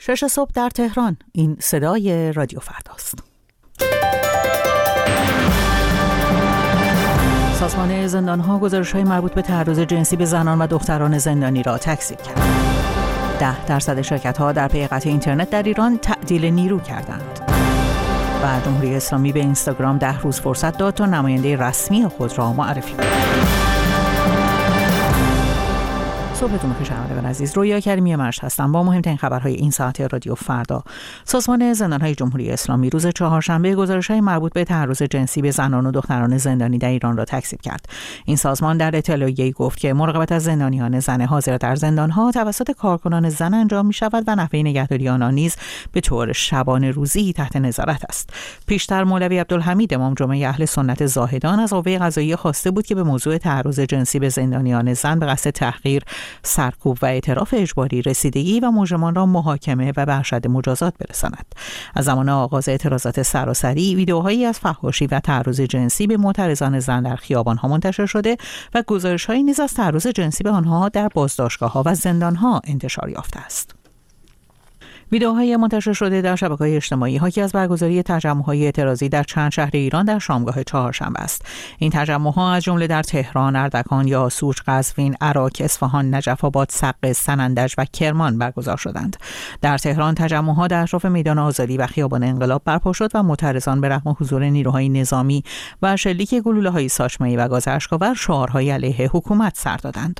6 صبح در تهران. این صدای رادیو فرداست. سازمان زندان‌ها گزارش‌های مربوط به تعرض جنسی به زنان و دختران زندانی را تکذیب کرد. 10% شرکت‌ها در پی قطع اینترنت در ایران تعدیل نیرو کردند. و جمهوری اسلامی به اینستاگرام 10 روز فرصت داد تا نماینده رسمی خود را معرفی کند. صبحتون بخیر شنوندگان عزیز. رویا کریمی مرشد هستم با مهمترین خبرهای این ساعت رادیو فردا. سازمان زندان‌های جمهوری اسلامی روز چهارشنبه گزارش‌های مربوط به تعرض جنسی به زنان و دختران زندانی در ایران را تکذیب کرد. این سازمان در اطلاعیه‌ای گفت که مراقبت از زندانیان زن حاضر در زندان‌ها توسط کارکنان زن انجام می‌شود و نحوه نگهداری آنان نیز به طور شبانه روزی تحت نظارت است. پیشتر مولوی عبدالحمید امام جمعه اهل سنت زاهدان از قوه قضاییه خواسته بود که به موضوع تعرض جنسی به زندانیان زن به قصد تحقیر، سرکوب و اعتراف اجباری رسیدگی و مجرمان را محاکمه و به ارشد مجازات برساند. از زمان آغاز اعتراضات سراسری، ویدئوهایی از فحاشی و تعرض جنسی به معترضان زن در خیابان‌ها منتشر شده و گزارش‌هایی نیز از تعرض جنسی به آنها در بازداشتگاه‌ها و زندان‌ها انتشار یافته است. ویدئوهای منتشر شده در شبکه‌های اجتماعی حاکی از برگزاری تجمع‌های اعتراضی در چند شهر ایران در شامگاه چهارشنبه است. این تجمع‌ها از جمله در تهران، اردکان، یاسوج، قزوین، عراق، اصفهان، نجف آباد، سقز، سنندج و کرمان برگزار شدند. در تهران تجمع‌ها در اطراف میدان آزادی و خیابان انقلاب برپا شد و معترضان به رغم حضور نیروهای نظامی و شلیک گلوله‌های ساچمه‌ای و گاز اشک‌آور شعارهای علیه حکومت سر دادند.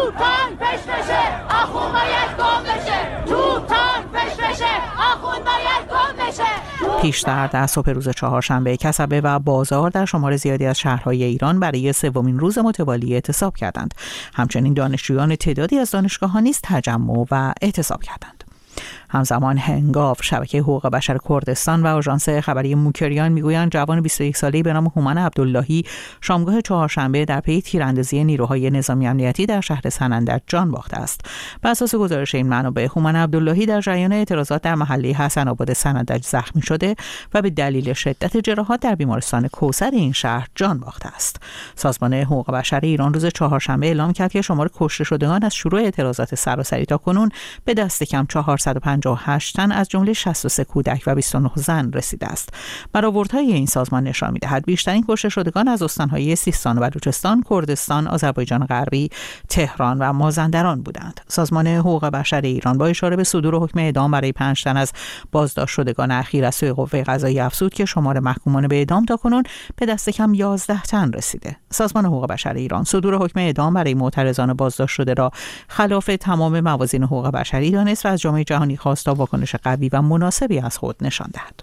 پیشتر در صبح روز چهارشنبه کسبه و بازار در شمار زیادی از شهرهای ایران برای سومین روز متوالی اعتصاب کردند. همچنین دانشجویان تعدادی از دانشگاه‌ها نیز تجمع و اعتصاب کردند. همزمان هنگاو، شبکه حقوق بشر کردستان و آژانس خبری موکریان میگویند جوان 21 ساله‌ای به نام هومن عبداللهی شامگاه چهارشنبه در پی تیراندازی نیروهای نظامی امنیتی در شهر سنندج جان باخته است. بر اساس گزارش این منابع، هومن عبداللهی در جریان اعتراضات در محله حسن آباد سنندج زخمی شده و به دلیل شدت جراحات در بیمارستان کوثر این شهر جان باخته است. سازمان حقوق بشر ایران روز چهارشنبه اعلام کرد که شمار کشته شدگان از شروع اعتراضات سراسری تا کنون به دست کم 458 تن از جمله 63 کودک و 29 زن رسیده است. برآوردهای این سازمان نشان می‌دهد بیشترین کشته شدگان از استان‌های سیستان و بلوچستان، کردستان، آذربایجان غربی، تهران و مازندران بودند. سازمان حقوق بشر ایران با اشاره به صدور حکم اعدام برای 5 تن از بازداشت شدگان اخیر از سوی قوه قضاییه افزود که شمار محکومان به اعدام تا کنون به دست کم 11 تن رسیده. سازمان حقوق بشر ایران صدور حکم اعدام برای معترضان بازداشت شده را خلاف تمام موازین حقوق بشری دانست و از جامعه جهانی خواست تا واکنش قوی و مناسبی از خود نشان دهد.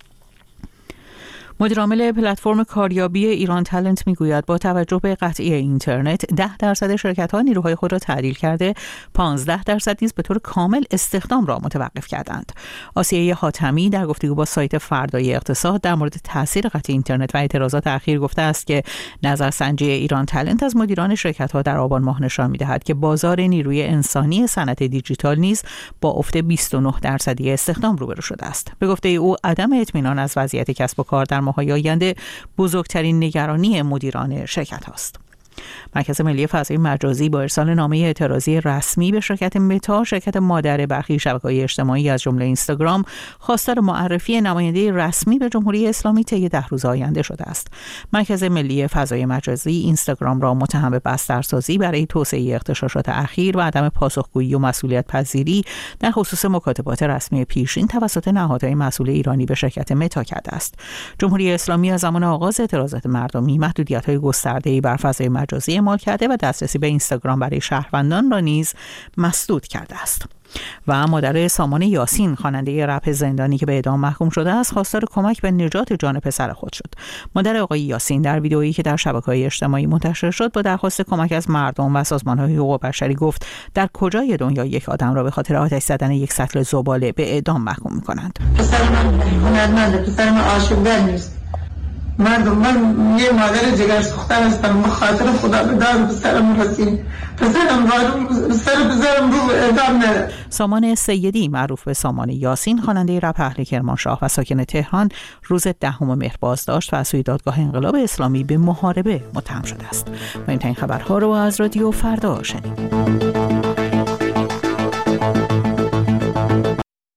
مدیرعامل پلتفرم کاریابی ایران تالنت میگوید با توجه به قطعی اینترنت 10% شرکت‌ها نیروهای خود را تعدیل کرده، 15% نیز به طور کامل استخدام را متوقف کردند. آسیه حاتمی در گفتگو با سایت فردای اقتصاد در مورد تاثیر قطع اینترنت و اعتراضات اخیر گفته است که نظرسنجی ایران تالنت از مدیران شرکت‌ها در آبان ماه نشان می‌دهد که بازار نیروی انسانی صنعت دیجیتال نیز با افت 29% استخدام روبرو شده است. به گفته او عدم اطمینان از وضعیت کسب و کار در ماه‌های آینده بزرگترین نگرانی مدیران شرکت هاست. مرکز ملی فضای مجازی با ارسال نامه اعتراضی رسمی به شرکت متا، شرکت مادر برخی شبکه‌های اجتماعی از جمله اینستاگرام، خواستار معرفی نماینده رسمی به جمهوری اسلامی طی 10 روز آینده شده است. مرکز ملی فضای مجازی اینستاگرام را متهم به بسترسازی برای توسعه اغتشاشات اخیر و عدم پاسخگویی و مسئولیت پذیری در خصوص مکاتبات رسمی پیشین توسط نهادهای مسئول ایرانی به شرکت متا کرده است. جمهوری اسلامی از زمان آغاز اعتراضات مردمی محدودیت‌های گسترده‌ای بر فضای مجازی اعمال کرده و دسترسی به اینستاگرام برای شهروندان را نیز مسدود کرده است. و مادر سامان یاسین، خواننده رپ زندانی که به اعدام محکوم شده است، خواستار کمک به نجات جان پسر خود شد. مادر آقای یاسین در ویدئویی که در شبکه‌های اجتماعی منتشر شد با درخواست کمک از مردم و سازمان‌های حقوق بشری گفت در کجای دنیا یک آدم را به خاطر آتش زدن یک سطل زباله به اعدام محکوم می‌کنند. پسر من هنرمنده، پسر من عاشق‌گر نیست. من یه مادر جگرسوخته هستم، به خاطر خدا به داد پسرم رسید. پسرم رو اعدام نره. سامان سیدی معروف به سامان یاسین، خواننده رپ اهل کرمانشاه و ساکن تهران، روز 10 مهر بازداشت و از سوی دادگاه انقلاب اسلامی به محاربه متهم شده است. و این خبرها رو از رادیو فردا شنیدید.